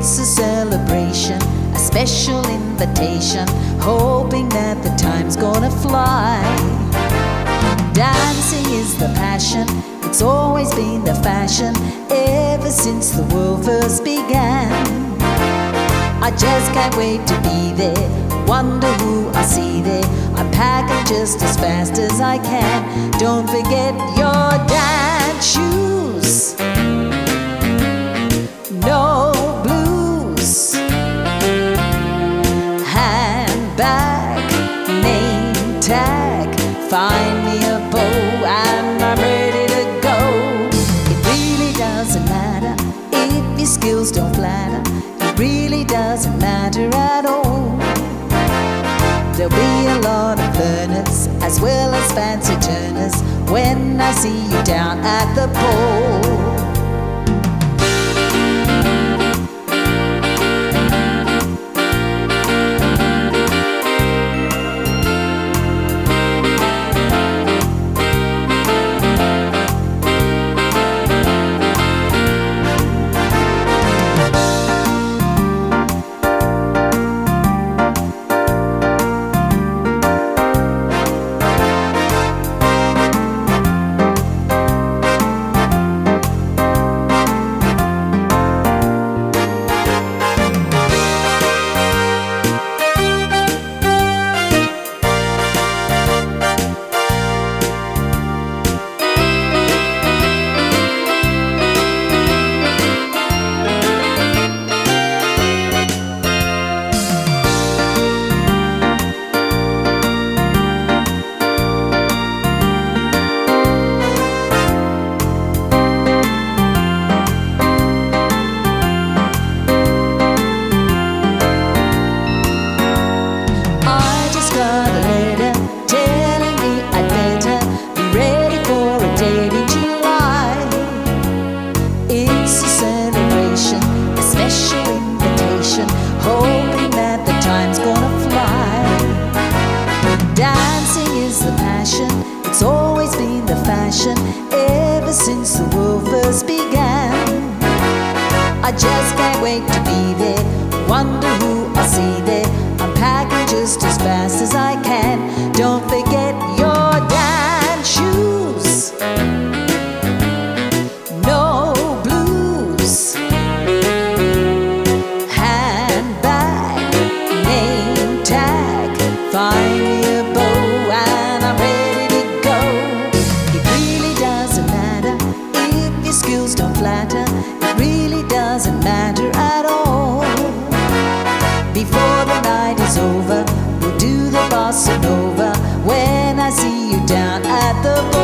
It's a celebration, a special invitation, hoping that the time's gonna fly. Dancing is the passion, it's always been the fashion, ever since the world first began. I just can't wait to be there, wonder who I see there. I'm packing just as fast as I can. Don't forget your dance shoes, no blues, handbag, name tag, find me a bow and I'm ready to go. It really doesn't matter if your skills don't flatter, it really doesn't matter at all. There'll be a lot of learners as well as fancy turners when I see you down at the pole. Hoping that the time's gonna fly. Dancing is the passion, it's always been the fashion, ever since the world first began. I just can't wait to be there, wonder who I see there. I'm packing just as fast as I can. Don't forget your dance shoes, no blues, find me a bow and I'm ready to go. It really doesn't matter if your skills don't flatter, it really doesn't matter at all. Before the night is over, we'll do the bossa nova when I see you down at the bar.